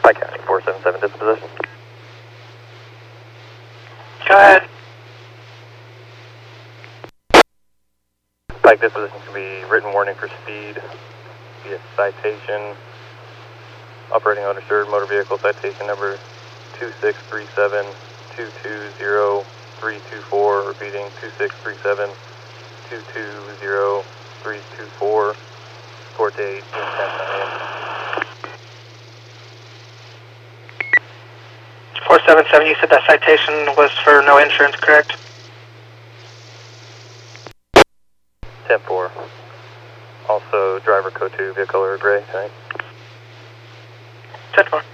Pike County 477 disposition. Go ahead. Pike disposition can be written warning for speed via citation. Operating uninsured motor vehicle citation number 2637220324. Repeating 2637220324. Court date 10/9. 477, you said that citation was for no insurance, correct? 10-4. Also driver code 2, vehicle color gray tonight. 10-4.